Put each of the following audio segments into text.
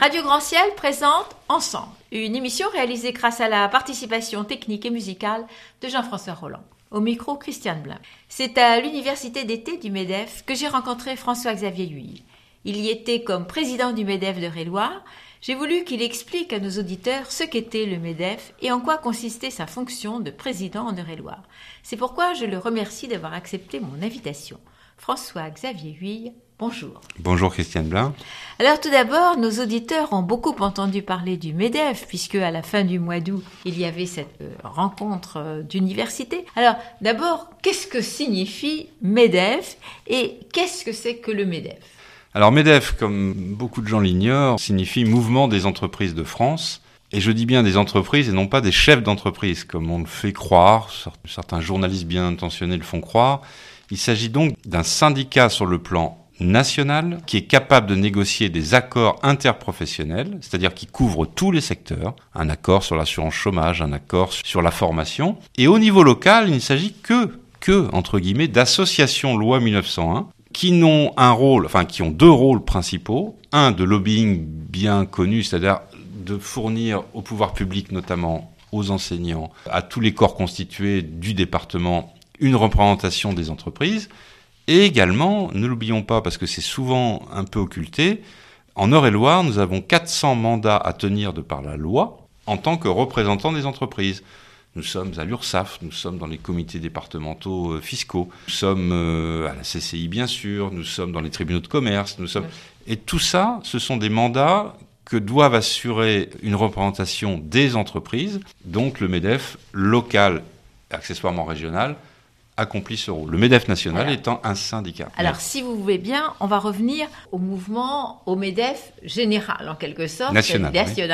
Radio Grand Ciel présente Ensemble, une émission réalisée grâce à la participation technique et musicale de Jean-François Roland. Au micro, Christiane Blin. C'est à l'université d'été du MEDEF que j'ai rencontré François-Xavier Huille. Il y était comme président du MEDEF de Eure-et-Loir. J'ai voulu qu'il explique à nos auditeurs ce qu'était le MEDEF et en quoi consistait sa fonction de président en Eure-et-Loir. C'est pourquoi je le remercie d'avoir accepté mon invitation. François-Xavier Huille, bonjour. Bonjour Christiane Blin. Alors tout d'abord, nos auditeurs ont beaucoup entendu parler du MEDEF, puisque à la fin du mois d'août, il y avait cette rencontre d'université. Alors d'abord, qu'est-ce que signifie MEDEF et qu'est-ce que c'est que le MEDEF ? Alors MEDEF, comme beaucoup de gens l'ignorent, signifie Mouvement des entreprises de France. Et je dis bien des entreprises et non pas des chefs d'entreprise, comme on le fait croire, certains journalistes bien intentionnés le font croire. Il s'agit donc d'un syndicat sur le plan national qui est capable de négocier des accords interprofessionnels, c'est-à-dire qui couvrent tous les secteurs, un accord sur l'assurance chômage, un accord sur la formation. Et au niveau local, il ne s'agit que entre guillemets, d'associations loi 1901 qui n'ont qui ont deux rôles principaux. Un de lobbying bien connu, c'est-à-dire de fournir au pouvoir public, notamment aux enseignants, à tous les corps constitués du département, une représentation des entreprises. Et également, ne l'oublions pas parce que c'est souvent un peu occulté, en Eure-et-Loir, nous avons 400 mandats à tenir de par la loi en tant que représentants des entreprises. Nous sommes à l'URSSAF, nous sommes dans les comités départementaux fiscaux, nous sommes à la CCI bien sûr, nous sommes dans les tribunaux de commerce, Et tout ça, ce sont des mandats que doivent assurer une représentation des entreprises. Donc le MEDEF local, accessoirement régional, accomplit ce rôle. Le MEDEF national étant un syndicat. Alors, si vous voulez bien, on va revenir au mouvement, au MEDEF général, en quelque sorte. National.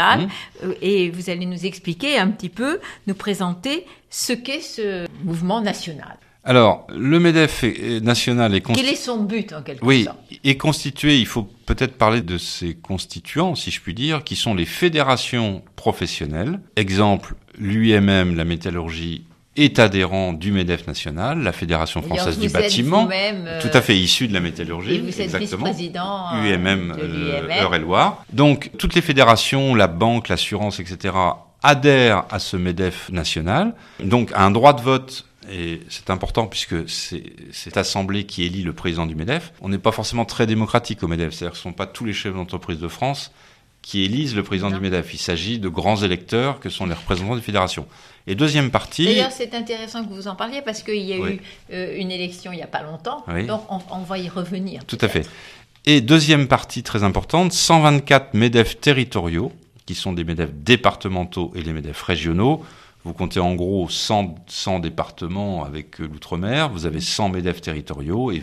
Oui. Et vous allez nous expliquer un petit peu, nous présenter ce qu'est ce mouvement national. Alors, le MEDEF national est constitué... Quel est son but, en quelque sorte ? Oui, est constitué, il faut peut-être parler de ses constituants, si je puis dire, qui sont les fédérations professionnelles. Exemple, l'UIMM, la métallurgie, est adhérent du MEDEF national, la Fédération française du bâtiment, tout à fait issu de la métallurgie, et vous êtes vice-président UMM Eure-et-Loir. Donc toutes les fédérations, la banque, l'assurance, etc. adhèrent à ce MEDEF national, donc à un droit de vote. Et c'est important puisque c'est cette assemblée qui élit le président du MEDEF. On n'est pas forcément très démocratique au MEDEF, c'est-à-dire que ce ne sont pas tous les chefs d'entreprise de France qui élisent le président du MEDEF. Il s'agit de grands électeurs que sont les représentants des fédérations. Et deuxième partie... D'ailleurs, c'est intéressant que vous en parliez parce qu'il y a eu une élection il n'y a pas longtemps, donc on va y revenir. Tout à fait. Et deuxième partie très importante, 124 MEDEF territoriaux, qui sont des MEDEF départementaux et les MEDEF régionaux. Vous comptez en gros 100 départements avec l'outre-mer, vous avez 100 MEDEF territoriaux et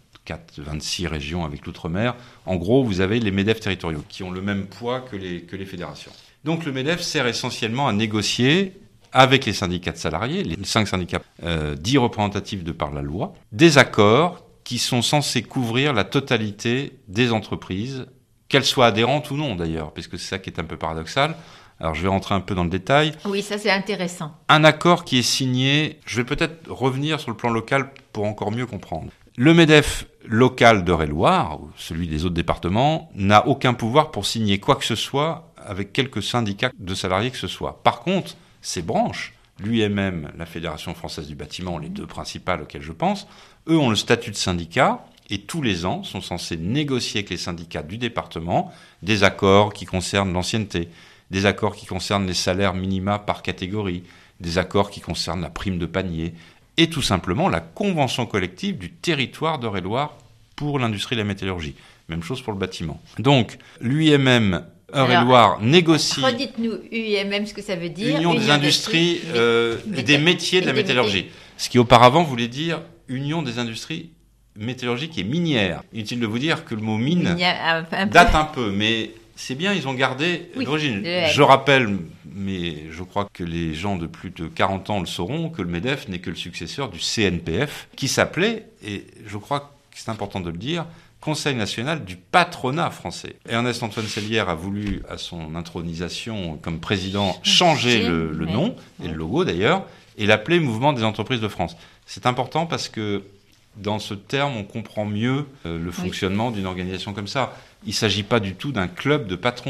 26 régions avec l'outre-mer. En gros, vous avez les MEDEF territoriaux qui ont le même poids que les fédérations. Donc le MEDEF sert essentiellement à négocier avec les syndicats de salariés, les 5 syndicats dits représentatifs de par la loi, des accords qui sont censés couvrir la totalité des entreprises, qu'elles soient adhérentes ou non d'ailleurs, puisque c'est ça qui est un peu paradoxal. Alors je vais rentrer un peu dans le détail. Oui, ça c'est intéressant. Un accord qui est signé, je vais peut-être revenir sur le plan local pour encore mieux comprendre. Le MEDEF local d'Eure-et-Loir, ou celui des autres départements, n'a aucun pouvoir pour signer quoi que ce soit avec quelques syndicats de salariés que ce soit. Par contre, ces branches, l'UIMM, la Fédération française du bâtiment, les deux principales auxquelles je pense, eux ont le statut de syndicat et tous les ans sont censés négocier avec les syndicats du département des accords qui concernent l'ancienneté, des accords qui concernent les salaires minima par catégorie, des accords qui concernent la prime de panier et tout simplement la convention collective du territoire d'Eure-et-Loir pour l'industrie de la métallurgie. Même chose pour le bâtiment. Donc, l'UIMM Eure-et-Loir négocie... Redites-nous UIMM, ce que ça veut dire. Union des industries et des métiers de la métallurgie. Ce qui auparavant voulait dire Union des industries métallurgiques et minières. Inutile de vous dire que le mot mine date un peu, mais c'est bien, ils ont gardé l'origine. Je rappelle, mais je crois que les gens de plus de 40 ans le sauront, que le MEDEF n'est que le successeur du CNPF, qui s'appelait, et je crois que c'est important de le dire, Conseil national du patronat français. Ernest-Antoine Sellière a voulu, à son intronisation comme président, changer le nom, et le logo d'ailleurs, et l'appeler Mouvement des entreprises de France. C'est important parce que dans ce terme, on comprend mieux le fonctionnement d'une organisation comme ça. Il ne s'agit pas du tout d'un club de patrons.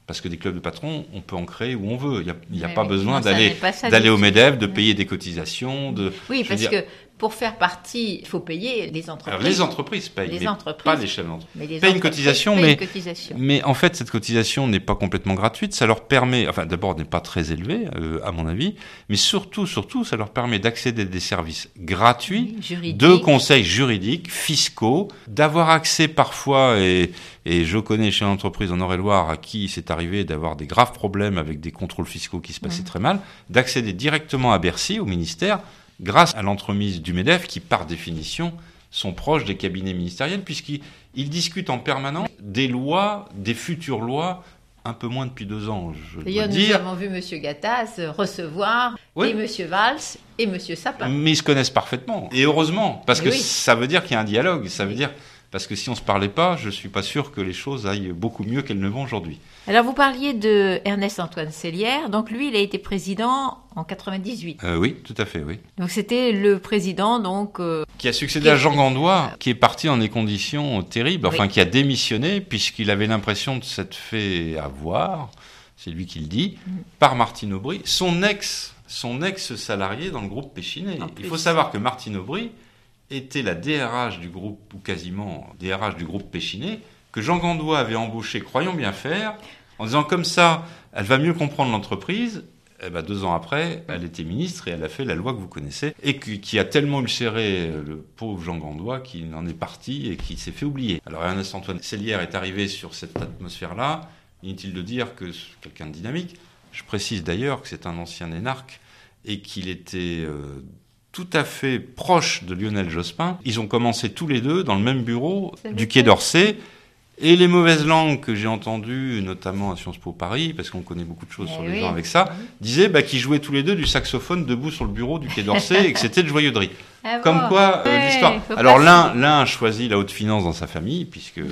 Parce que des clubs de patrons, on peut en créer où on veut. Il n'y a pas oui, besoin non, ça n'est d'aller pas ça au du tout. MEDEF, de payer des cotisations. Oui, parce que pour faire partie, il faut payer les entreprises. Alors, les entreprises payent, Les mais entreprises. pas les chefs d'entreprise. Mais les Payent une entreprises cotisation, payent une cotisation. mais en fait, cette cotisation n'est pas complètement gratuite. Ça leur permet, enfin, d'abord, n'est pas très élevée, à mon avis, mais surtout, ça leur permet d'accéder à des services gratuits, Juridique. de conseils juridiques, fiscaux, d'avoir accès parfois, et je connais chez une entreprise en Eure-et-Loire à qui c'est arrivé d'avoir des graves problèmes avec des contrôles fiscaux qui se passaient très mal, d'accéder directement à Bercy, au ministère, grâce à l'entremise du MEDEF qui, par définition, sont proches des cabinets ministériels, puisqu'ils discutent en permanence des lois, des futures lois, un peu moins depuis 2 ans, je dois D'ailleurs, nous dire. avons vu M. Gattaz recevoir Oui. et M. Valls et M. Sapin. Mais ils se connaissent parfaitement. Et heureusement, parce Mais que oui. ça veut dire qu'il y a un dialogue. Ça veut dire, parce que si on se parlait pas, je suis pas sûr que les choses aillent beaucoup mieux qu'elles ne vont aujourd'hui. Alors, vous parliez de Ernest-Antoine Sellière. Donc, lui, il a été président en 98. Oui, tout à fait, oui. Donc, c'était le président, Qui a succédé à Jean Gandois, qui est parti dans des conditions terribles, enfin, Oui. qui a démissionné, puisqu'il avait l'impression de s'être fait avoir, c'est lui qui le dit, par Martine Aubry, son ex-salarié dans le groupe Péchinet. En Il plus. faut savoir que Martine Aubry était la DRH du groupe, ou quasiment DRH du groupe Péchinet, que Jean Gandois avait embauché, croyons bien faire, en disant comme ça, elle va mieux comprendre l'entreprise. Eh ben, 2 ans après, elle était ministre et elle a fait la loi que vous connaissez, et qui a tellement ulcéré le pauvre Jean Gandois qu'il en est parti et qu'il s'est fait oublier. Alors Ernest-Antoine Sellière est arrivé sur cette atmosphère-là. Inutile de dire que c'est quelqu'un de dynamique. Je précise d'ailleurs que c'est un ancien énarque et qu'il était tout à fait proche de Lionel Jospin. Ils ont commencé tous les deux dans le même bureau du Quai d'Orsay. Et les mauvaises langues que j'ai entendues, notamment à Sciences Po Paris, parce qu'on connaît beaucoup de choses sur les gens avec ça, disaient qu'ils jouaient tous les deux du saxophone debout sur le bureau du Quai d'Orsay et que c'était de joyeuserie. Ah bon. Comme quoi, Ouais, l'histoire. faut Alors pas l'un a choisi la haute finance dans sa famille,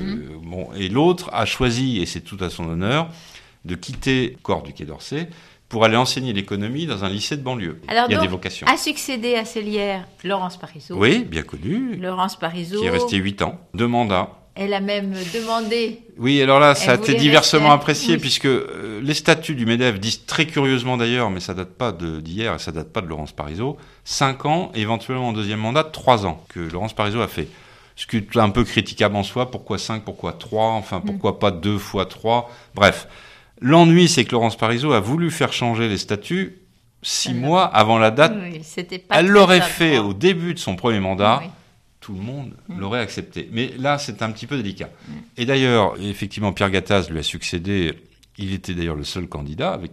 et l'autre a choisi, et c'est tout à son honneur, de quitter le corps du Quai d'Orsay pour aller enseigner l'économie dans un lycée de banlieue. Alors, il y a donc, des vocations. a succédé à Sellière Laurence Parisot. Oui, bien connu, Laurence Parisot. qui est resté 8 ans, 2 mandats. Elle a même demandé. Oui, alors là, ça a Elle été voulait diversement rester. apprécié, Oui. puisque les statuts du MEDEF disent très curieusement d'ailleurs, mais ça date pas d'hier et ça date pas de Laurence Parisot, 5 ans, éventuellement en deuxième mandat, 3 ans, que Laurence Parisot a fait. Ce qui est un peu critiquable en soi, pourquoi 5, pourquoi 3, enfin pourquoi pas 2 fois 3, bref. L'ennui, c'est que Laurence Parisot a voulu faire changer les statuts 6 mois avant la date. Oui, c'était pas Elle très l'aurait adroit. fait au début de son premier mandat. Oui. Tout le monde l'aurait accepté. Mais là, c'est un petit peu délicat. Et d'ailleurs, effectivement, Pierre Gattaz lui a succédé. Il était d'ailleurs le seul candidat, avec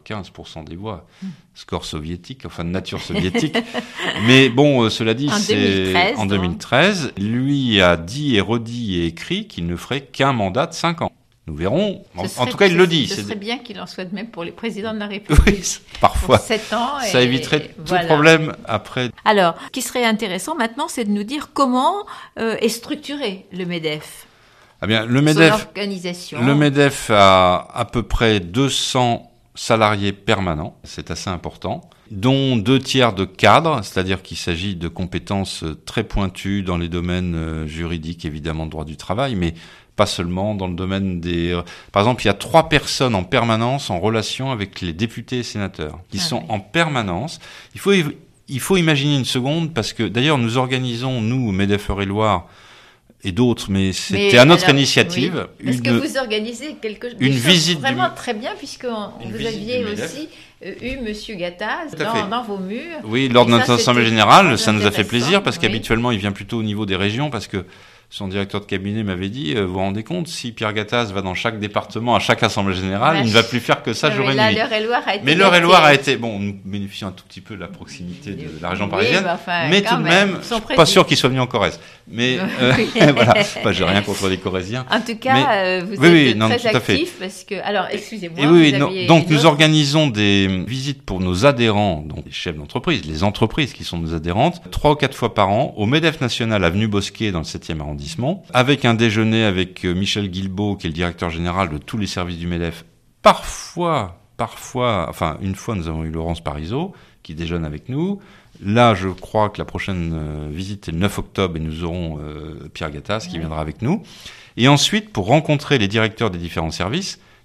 95% des voix. Score soviétique, enfin de nature soviétique. Mais bon, cela dit, c'est en 2013. Lui a dit et redit et écrit qu'il ne ferait qu'un mandat de 5 ans. Nous verrons. En tout cas, il le dit. Ce serait bien qu'il en souhaite même pour les présidents de la République. Oui, parfois. Pour 7 ans. Ça éviterait tout problème après. Alors, ce qui serait intéressant maintenant, c'est de nous dire comment est structuré le MEDEF. Ah bien, Son organisation. Le MEDEF a à peu près 200 salariés permanents, c'est assez important, dont 2 tiers de cadres, c'est-à-dire qu'il s'agit de compétences très pointues dans les domaines juridiques, évidemment, droit du travail, mais pas seulement dans le domaine des... Par exemple, il y a 3 personnes en permanence en relation avec les députés et sénateurs, qui sont en permanence. Il faut imaginer une seconde, parce que d'ailleurs, nous organisons, nous, MEDEF Eure-et-Loire, et d'autres, mais c'était à notre initiative. Oui. Parce que vous organisez une visite vraiment très bien, puisque vous aviez aussi eu M. Gattaz dans vos murs. Oui, lors de notre assemblée générale, ça nous a fait plaisir, parce oui. qu'habituellement, il vient plutôt au niveau des régions, parce que son directeur de cabinet m'avait dit, vous vous rendez compte, si Pierre Gattaz va dans chaque département, à chaque assemblée générale, il ne va plus faire que ça jour et nuit. L'Eure-et-Loire a été... Mais l'Eure-et-Loire a été... Bon, nous bénéficions un tout petit peu de la proximité de la région parisienne, mais tout de même, je ne suis pas sûr qu'il soit venu en Corrèze. Mais voilà, j'ai rien contre les Corréziens. En tout cas, vous êtes très actifs, parce que... Alors, excusez-moi, donc nous organisons des visites pour nos adhérents, donc les chefs d'entreprise, les entreprises qui sont nos adhérentes, 3 ou 4 fois par an, au MEDEF National, avenue Bosquet, dans le 7e arrondissement, avec un déjeuner avec Michel Guilbeault, qui est le directeur général de tous les services du MEDEF. Parfois, enfin, une fois, nous avons eu Laurence Parisot, qui déjeune avec nous. Là, je crois que la prochaine visite est le 9 octobre, et nous aurons Pierre Gattaz qui viendra avec nous. Et ensuite, pour rencontrer les directeurs des différents services,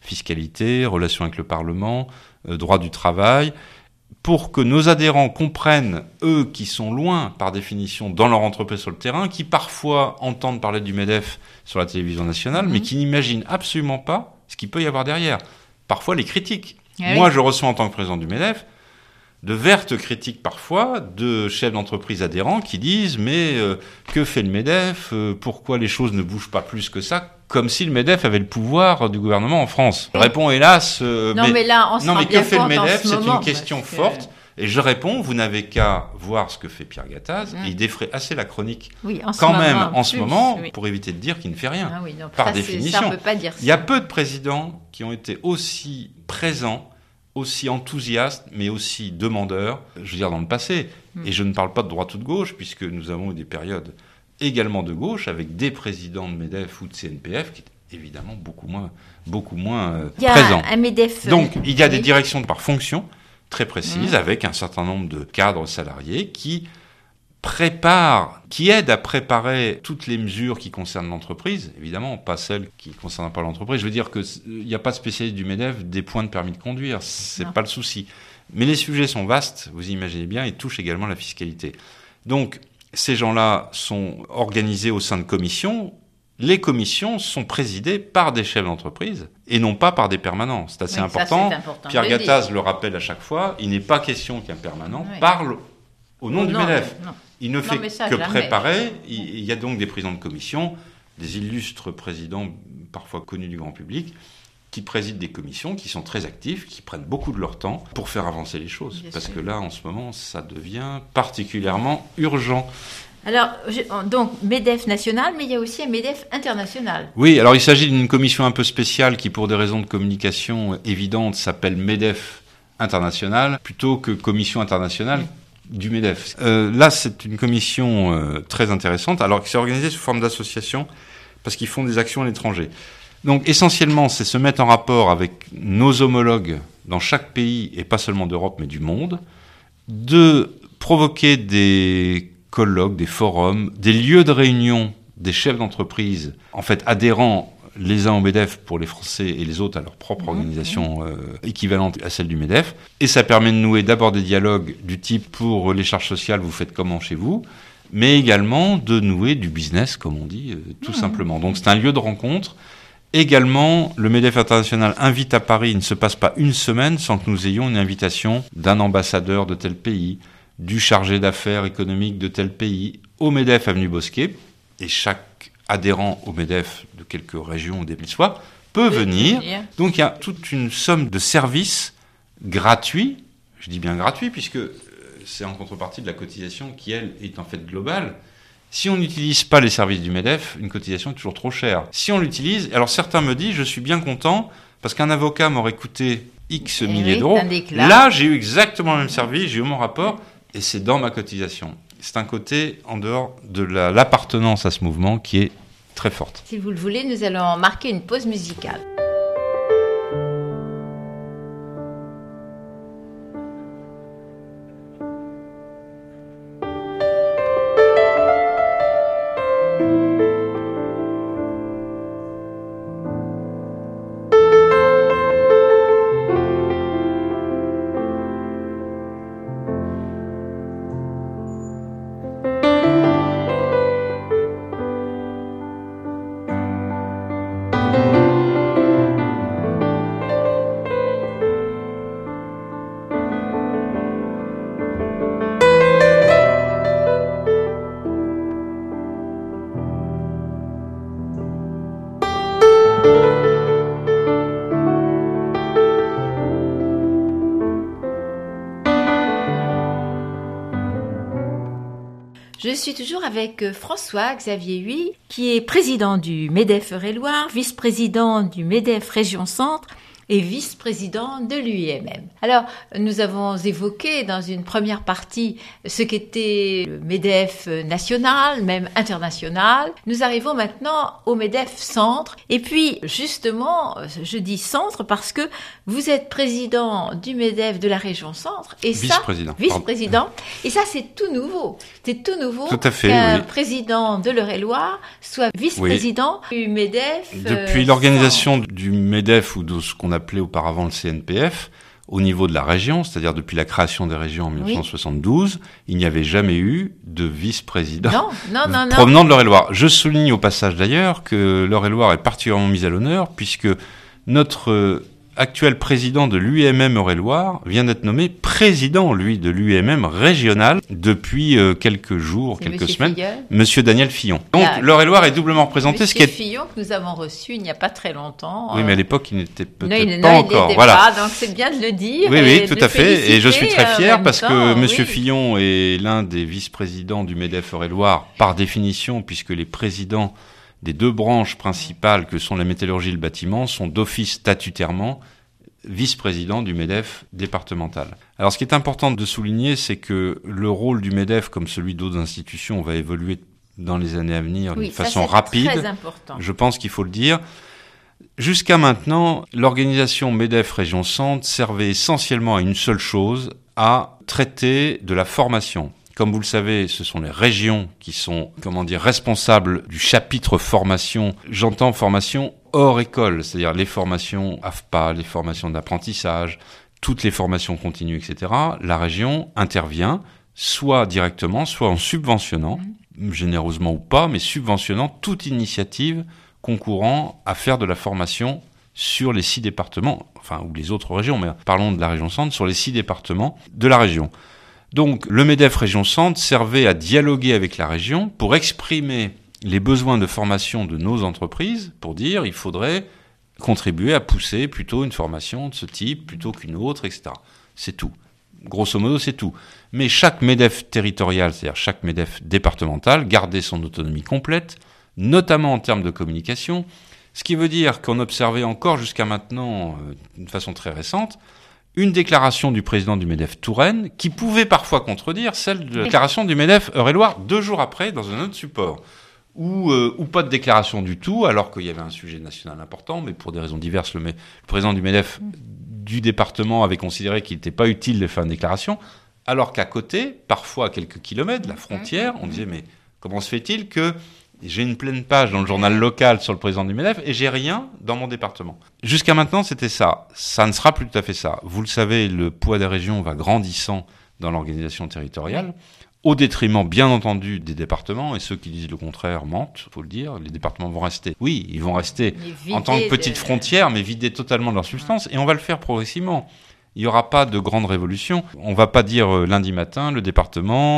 fiscalité, relations avec le Parlement, droit du travail, pour que nos adhérents comprennent, eux qui sont loin par définition dans leur entreprise sur le terrain, qui parfois entendent parler du MEDEF sur la télévision nationale, mais qui n'imaginent absolument pas ce qu'il peut y avoir derrière. Parfois les critiques. Moi, je reçois en tant que président du MEDEF de vertes critiques parfois de chefs d'entreprise adhérents qui disent mais que fait le MEDEF, pourquoi les choses ne bougent pas plus que ça, comme si le MEDEF avait le pouvoir du gouvernement en France. Je réponds hélas mais là on se rend mais bien que fait le compte MEDEF, en ce c'est moment, une question forte. Et je réponds, vous n'avez qu'à voir ce que fait Pierre Gattaz, et il défraie assez la chronique en ce moment, pour éviter de dire qu'il ne fait rien, par définition. Ça, on peut pas dire ça. Il y a peu de présidents qui ont été aussi présents, aussi enthousiastes, mais aussi demandeurs, je veux dire dans le passé. Et je ne parle pas de droite ou de gauche, puisque nous avons eu des périodes également de gauche, avec des présidents de MEDEF ou de CNPF, qui étaient évidemment beaucoup moins présents. Un MEDEF, donc, il y a des directions par fonction, très précise, avec un certain nombre de cadres salariés qui aident à préparer toutes les mesures qui concernent l'entreprise, évidemment, pas celles qui ne concernent pas l'entreprise. Je veux dire qu'il n'y a pas de spécialiste du MEDEF des points de permis de conduire, c'est pas le souci. Mais les sujets sont vastes, vous imaginez bien, et touchent également la fiscalité. Donc, ces gens-là sont organisés au sein de commissions. Les commissions sont présidées par des chefs d'entreprise et non pas par des permanents. C'est assez important. Pierre Gattaz le rappelle à chaque fois, il n'est pas question qu'un permanent parle au nom du MEDEF. Il ne fait que préparer. Il y a donc des présidents de commission, des illustres présidents parfois connus du grand public, qui président des commissions, qui sont très actifs, qui prennent beaucoup de leur temps pour faire avancer les choses. Parce que là, en ce moment, ça devient particulièrement urgent. Alors, donc, MEDEF national, mais il y a aussi un MEDEF international. Oui, alors il s'agit d'une commission un peu spéciale qui, pour des raisons de communication évidentes, s'appelle MEDEF international, plutôt que commission internationale du MEDEF. Là, c'est une commission très intéressante, alors que c'est organisé sous forme d'association, parce qu'ils font des actions à l'étranger. Donc, essentiellement, c'est se mettre en rapport avec nos homologues dans chaque pays, et pas seulement d'Europe, mais du monde, de provoquer des colloques, des forums, des lieux de réunion des chefs d'entreprise, en fait adhérents les uns au MEDEF pour les Français et les autres à leur propre organisation équivalente à celle du MEDEF. Et ça permet de nouer d'abord des dialogues du type pour les charges sociales, vous faites comment chez vous, mais également de nouer du business, comme on dit, tout simplement. Donc c'est un lieu de rencontre. Également, le MEDEF international invite à Paris, il ne se passe pas une semaine sans que nous ayons une invitation d'un ambassadeur de tel pays, du chargé d'affaires économiques de tel pays, au MEDEF Avenue Bosquet, et chaque adhérent au MEDEF de quelques régions ou des villes soit peut venir. Donc il y a toute une somme de services gratuits, je dis bien gratuits, puisque c'est en contrepartie de la cotisation qui, elle, est en fait globale. Si on n'utilise pas les services du MEDEF, une cotisation est toujours trop chère. Si on l'utilise, alors certains me disent, je suis bien content, parce qu'un avocat m'aurait coûté X milliers d'euros. Là, j'ai eu exactement le même service, j'ai eu mon rapport, et c'est dans ma cotisation. C'est un côté en dehors de l'appartenance à ce mouvement qui est très forte. Si vous le voulez, nous allons marquer une pause musicale. Je suis toujours avec François-Xavier Huy, qui est président du MEDEF Eure-et-Loir, vice-président du MEDEF Région Centre, et vice-président de l'UIMM. Alors, nous avons évoqué dans une première partie ce qu'était le MEDEF national, même international. Nous arrivons maintenant au MEDEF centre. Et puis, justement, je dis centre parce que vous êtes président du MEDEF de la région centre. Et vice-président. Vice-président. Et ça, c'est tout nouveau. C'est tout nouveau tout à fait, qu'un oui. président de l'Eure-et-Loir soit vice-président du MEDEF. Depuis l'organisation du MEDEF ou de ce qu'on appelait auparavant le CNPF, au niveau de la région, c'est-à-dire depuis la création des régions en 1972, il n'y avait jamais eu de vice-président provenant de l'Eure-et-Loir. Je souligne au passage d'ailleurs que l'Eure-et-Loir est particulièrement mise à l'honneur puisque notre actuel président de l'UIMM Eure-et-Loir vient d'être nommé président, lui, de l'UIMM régional depuis quelques jours, quelques semaines. Monsieur Daniel Fillon. Donc l'Eure-et-Loir est doublement représenté. Monsieur Fillon que nous avons reçu il n'y a pas très longtemps. Oui, mais à l'époque, il n'était peut-être pas encore. Voilà. Donc c'est bien de le dire. Oui, tout à fait. Et je suis très fier parce que Monsieur Fillon est l'un des vice-présidents du MEDEF Eure-et-Loir par définition, puisque les présidents des deux branches principales que sont la métallurgie et le bâtiment sont d'office statutairement vice-président du MEDEF départemental. Alors ce qui est important de souligner, c'est que le rôle du MEDEF, comme celui d'autres institutions, va évoluer dans les années à venir d'une façon rapide. Très important. Je pense qu'il faut le dire. Jusqu'à maintenant, l'organisation MEDEF Région Centre servait essentiellement à une seule chose, à traiter de la formation. Comme vous le savez, ce sont les régions qui sont, responsables du chapitre formation. J'entends formation hors école, c'est-à-dire les formations AFPA, les formations d'apprentissage, toutes les formations continues, etc. La région intervient soit directement, soit en subventionnant, généreusement ou pas, mais subventionnant toute initiative concourant à faire de la formation sur les 6 départements, ou les autres régions, mais parlons de la région centre, sur les 6 départements de la région. Donc, le MEDEF Région Centre servait à dialoguer avec la région pour exprimer les besoins de formation de nos entreprises, pour dire il faudrait contribuer à pousser plutôt une formation de ce type plutôt qu'une autre, etc. C'est tout. Grosso modo, c'est tout. Mais chaque MEDEF territorial, c'est-à-dire chaque MEDEF départemental, gardait son autonomie complète, notamment en termes de communication, ce qui veut dire qu'on observait encore jusqu'à maintenant, d'une façon très récente, une déclaration du président du MEDEF Touraine qui pouvait parfois contredire celle de la déclaration du MEDEF Eure-et-Loir 2 jours après dans un autre support. Ou pas de déclaration du tout, alors qu'il y avait un sujet national important, mais pour des raisons diverses, le président du MEDEF du département avait considéré qu'il n'était pas utile de faire une déclaration, alors qu'à côté, parfois à quelques kilomètres de la frontière, on disait mais comment se fait-il que j'ai une pleine page dans le journal local sur le président du MEDEF et j'ai rien dans mon département. Jusqu'à maintenant, c'était ça. Ça ne sera plus tout à fait ça. Vous le savez, le poids des régions va grandissant dans l'organisation territoriale, au détriment, bien entendu, des départements. Et ceux qui disent le contraire mentent, il faut le dire. Les départements vont rester. Oui, ils vont rester en tant que petite frontière, mais vidés totalement de leur substance. Et on va le faire progressivement. Il n'y aura pas de grande révolution. On ne va pas dire lundi matin, le département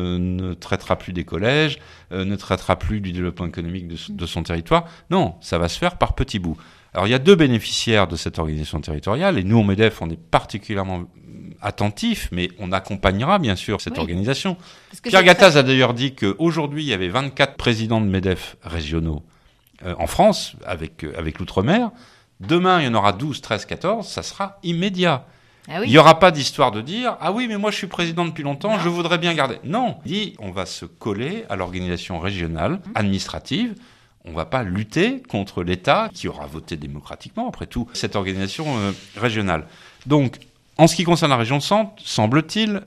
ne traitera plus des collèges, ne traitera plus du développement économique de son territoire. Non, ça va se faire par petits bouts. Alors il y a 2 bénéficiaires de cette organisation territoriale, et nous, au MEDEF, on est particulièrement attentifs, mais on accompagnera bien sûr cette organisation. Pierre Gattaz a d'ailleurs dit qu'aujourd'hui, il y avait 24 présidents de MEDEF régionaux en France, avec l'outre-mer. Demain, il y en aura 12, 13, 14, ça sera immédiat. Ah oui. Il n'y aura pas d'histoire de dire « Ah oui, mais moi je suis président depuis longtemps, je voudrais bien garder ». Non, il dit on va se coller à l'organisation régionale, administrative. On ne va pas lutter contre l'État qui aura voté démocratiquement, après tout, cette organisation régionale. Donc, en ce qui concerne la région centre, semble-t-il,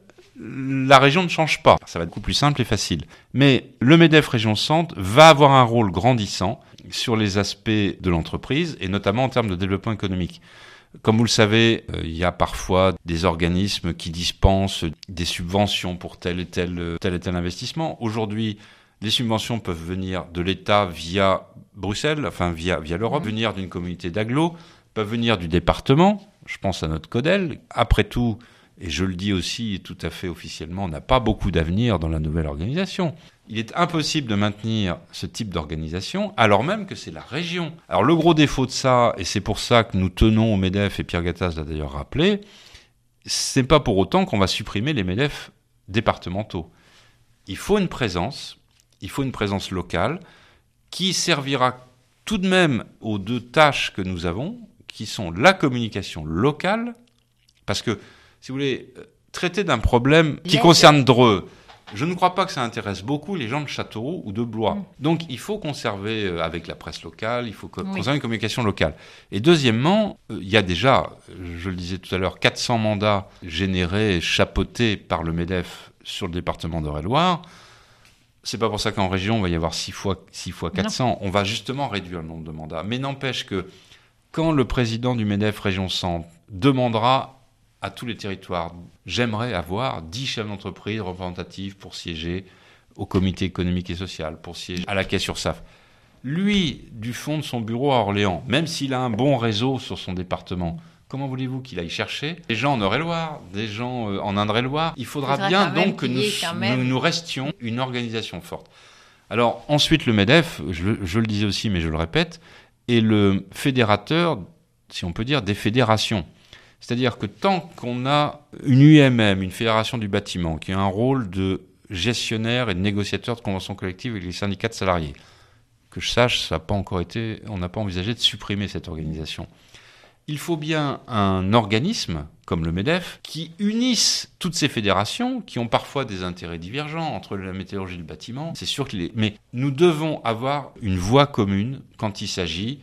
la région ne change pas. Ça va être beaucoup plus simple et facile. Mais le MEDEF Région Centre va avoir un rôle grandissant sur les aspects de l'entreprise et notamment en termes de développement économique. Comme vous le savez, il y a parfois des organismes qui dispensent des subventions pour tel et tel investissement. Aujourd'hui, les subventions peuvent venir de l'État via Bruxelles, via l'Europe, venir d'une communauté d'agglo, peuvent venir du département. Je pense à notre CODEL. Après tout, et je le dis aussi tout à fait officiellement, on n'a pas beaucoup d'avenir dans la nouvelle organisation. Il est impossible de maintenir ce type d'organisation alors même que c'est la région. Alors le gros défaut de ça, et c'est pour ça que nous tenons au MEDEF, et Pierre Gattaz l'a d'ailleurs rappelé, c'est pas pour autant qu'on va supprimer les MEDEF départementaux. Il faut une présence locale qui servira tout de même aux 2 tâches que nous avons, qui sont la communication locale, parce que, si vous voulez, traiter d'un problème qui concerne Dreux, je ne crois pas que ça intéresse beaucoup les gens de Châteauroux ou de Blois. Donc, il faut conserver avec la presse locale, il faut conserver une communication locale. Et deuxièmement, il y a déjà, je le disais tout à l'heure, 400 mandats générés, chapeautés par le MEDEF sur le département d'Eure-et-Loire. C'est pas pour ça qu'en région, il va y avoir 6 fois 400. Non. On va justement réduire le nombre de mandats. Mais n'empêche que quand le président du MEDEF Région Centre demandera à tous les territoires, j'aimerais avoir 10 chefs d'entreprise représentatifs pour siéger au comité économique et social, pour siéger à la caisse URSSAF. Lui, du fond de son bureau à Orléans, même s'il a un bon réseau sur son département, comment voulez-vous qu'il aille chercher des gens en Eure-et-Loire, des gens en Indre-et-Loire? Il faudra bien donc que nous restions une organisation forte. Alors ensuite, le MEDEF, je le disais aussi, mais je le répète, est le fédérateur, si on peut dire, des fédérations. C'est-à-dire que tant qu'on a une UMM, une fédération du bâtiment, qui a un rôle de gestionnaire et de négociateur de conventions collectives avec les syndicats de salariés, que je sache, ça n'a pas encore été, on n'a pas envisagé de supprimer cette organisation. Il faut bien un organisme, comme le MEDEF, qui unisse toutes ces fédérations, qui ont parfois des intérêts divergents entre la métallurgie et le bâtiment. C'est sûr que mais nous devons avoir une voix commune quand il s'agit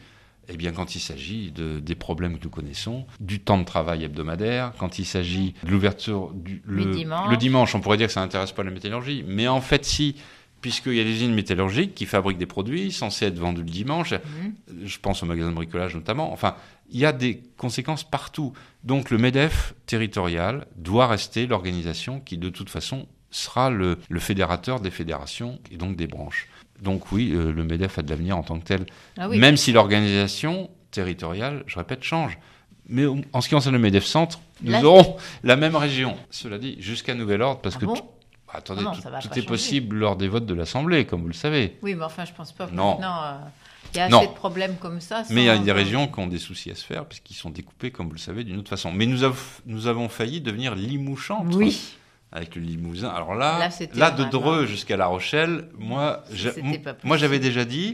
des problèmes que nous connaissons, du temps de travail hebdomadaire, quand il s'agit de l'ouverture le dimanche, on pourrait dire que ça n'intéresse pas la métallurgie, mais en fait si, puisqu'il y a des usines métallurgiques qui fabriquent des produits censés être vendus le dimanche, je pense aux magasins de bricolage notamment, enfin, il y a des conséquences partout. Donc le MEDEF territorial doit rester l'organisation qui de toute façon sera le fédérateur des fédérations et donc des branches. Donc oui, le MEDEF a de l'avenir en tant que tel, même si l'organisation territoriale, je répète, change. Mais en ce qui concerne le MEDEF Centre, nous aurons la même région. Cela dit, jusqu'à nouvel ordre, parce que attendez, tout est possible lors des votes de l'Assemblée, comme vous le savez. Oui, mais enfin, je ne pense pas que maintenant, il y a assez de problèmes comme ça. Mais il y a des régions qui ont des soucis à se faire, puisqu'ils sont découpés, comme vous le savez, d'une autre façon. Mais nous avons failli devenir Limoux-Chantre. Oui. Avec le Limousin. Alors là de Dreux jusqu'à La Rochelle, moi j'avais déjà dit,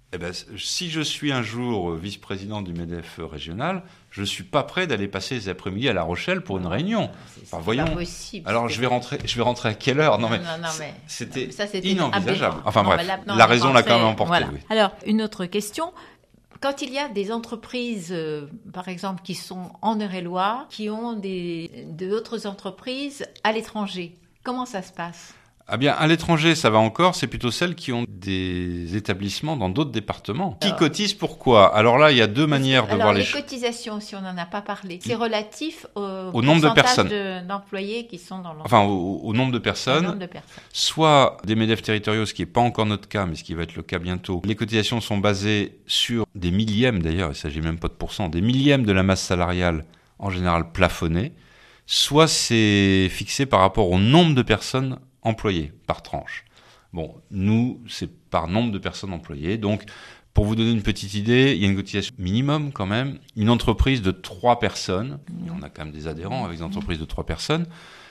si je suis un jour vice-président du MEDEF régional, je ne suis pas prêt d'aller passer les après-midi à La Rochelle pour une réunion. Enfin, voyons. Pas possible. Alors je vais rentrer à quelle heure? Non, mais c'était inenvisageable. Aberrant. Enfin bref, la raison l'a quand même emporté. Voilà. Oui. Alors, une autre question. Quand il y a des entreprises, par exemple, qui sont en Eure-et-Loire, qui ont d'autres entreprises à l'étranger, comment ça se passe ? Ah bien, à l'étranger, ça va encore, c'est plutôt celles qui ont des établissements dans d'autres départements. Qui cotisent pourquoi? Alors là, il y a deux manières de voir les choses. Les cotisations, si on n'en a pas parlé, c'est relatif au nombre de personnes d'employés qui sont dans l'entreprise. Enfin, au nombre de personnes. Soit des MEDEF territoriaux, ce qui n'est pas encore notre cas, mais ce qui va être le cas bientôt. Les cotisations sont basées sur des millièmes, d'ailleurs, il ne s'agit même pas de pourcents, des millièmes de la masse salariale, en général plafonnée. Soit c'est fixé par rapport au nombre de personnes employés par tranche. Bon, nous, c'est par nombre de personnes employées. Donc, pour vous donner une petite idée, il y a une cotisation minimum quand même. Une entreprise de 3 personnes, et on a quand même des adhérents avec des entreprises de 3 personnes,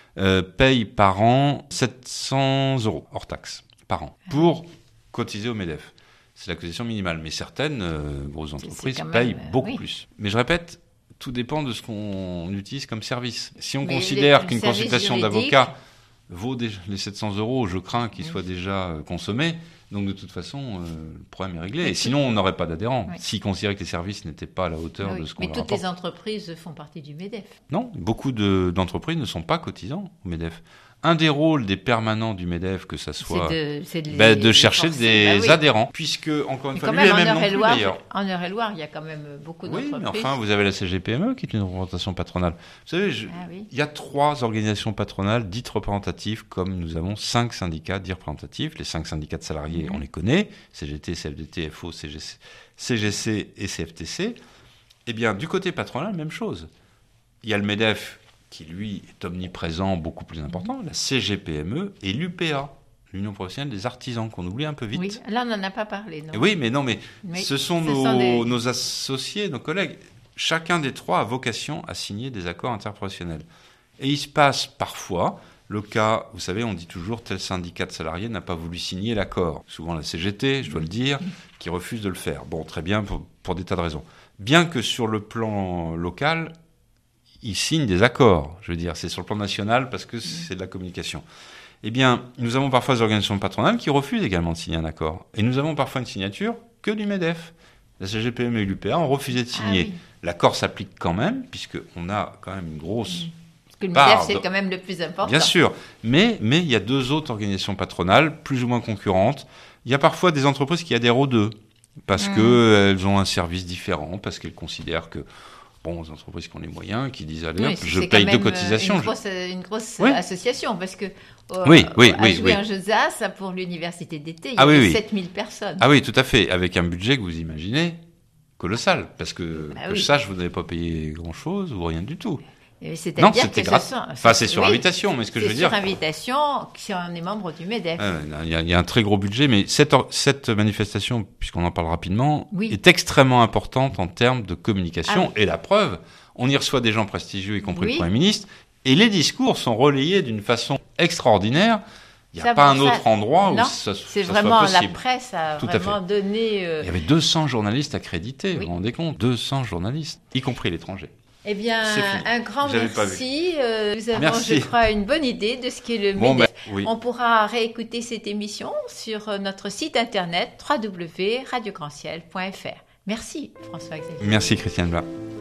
paye par an 700 € hors taxe par an pour cotiser au MEDEF. C'est la cotisation minimale. Mais certaines grosses entreprises payent beaucoup plus. Mais je répète, tout dépend de ce qu'on utilise comme service. Si on considère qu'une consultation d'avocat vaut les 700 €, je crains qu'ils soient déjà consommés. Donc de toute façon, le problème est réglé. Et sinon, on n'aurait pas d'adhérents. S'ils considéraient que les services n'étaient pas à la hauteur de ce qu'on leur apporte. Mais toutes les entreprises font partie du MEDEF. Non, beaucoup d'entreprises ne sont pas cotisants au MEDEF. Un des rôles des permanents du MEDEF, que ça soit de chercher des adhérents, puisque, encore une fois, lui-même non plus d'ailleurs. En Eure-et-Loire, il y a quand même beaucoup d'entreprises. Oui, mais enfin, vous avez la CGPME qui est une représentation patronale. Vous savez, il y a 3 organisations patronales dites représentatives, comme nous avons 5 syndicats dits représentatifs. Les 5 syndicats de salariés, on les connaît, CGT, CFDT, FO, CGC et CFTC. Eh bien, du côté patronal, même chose. Il y a le MEDEF qui, lui, est omniprésent, beaucoup plus important, la CGPME et l'UPA, l'Union professionnelle des artisans, qu'on oublie un peu vite. Oui, là, on n'en a pas parlé. Non. Oui, mais ce sont nos associés, nos collègues. Chacun des 3 a vocation à signer des accords interprofessionnels. Et il se passe parfois le cas, vous savez, on dit toujours tel syndicat de salariés n'a pas voulu signer l'accord. Souvent la CGT, je dois le dire, qui refuse de le faire. Bon, très bien, pour des tas de raisons. bien que sur le plan local, ils signent des accords. Je veux dire, c'est sur le plan national parce que c'est de la communication. Eh bien, nous avons parfois des organisations patronales qui refusent également de signer un accord. Et nous avons parfois une signature que du MEDEF. La CGPM et l'UPA ont refusé de signer. Ah oui. L'accord s'applique quand même, puisqu'on a quand même une grosse... Parce que le MEDEF, c'est quand même le plus important. Bien sûr. Mais il y a 2 autres organisations patronales, plus ou moins concurrentes. Il y a parfois des entreprises qui adhèrent aux 2, parce qu'elles ont un service différent, parce qu'elles considèrent que... Bon, les entreprises qui ont les moyens, qui disent allez, hop, je paye 2 cotisations. Une grosse association, parce que oui. en Josas, pour l'université d'été, il y avait 7000 personnes. Ah oui, tout à fait, avec un budget que vous imaginez colossal, parce que je sache, vous n'avez pas payé grand-chose ou rien du tout. C'est-à-dire c'était gratuit. Enfin, c'est sur invitation, mais ce que je veux dire... C'est sur invitation, si on est membre du MEDEF. Il y a un très gros budget, mais cette manifestation, puisqu'on en parle rapidement, est extrêmement importante en termes de communication. Et la preuve, on y reçoit des gens prestigieux, y compris le Premier ministre, et les discours sont relayés d'une façon extraordinaire. Il n'y a pas un autre endroit où ça soit possible. C'est vraiment la presse a vraiment donné... Il y avait 200 journalistes accrédités, vous vous rendez compte ? 200 journalistes, y compris l'étranger. Eh bien, un grand merci. Nous avons, je crois, une bonne idée de ce qu'est le MEDEF. On pourra réécouter cette émission sur notre site internet www.radiograndciel.fr. Merci, François-Xavier. Merci, Christiane Blas.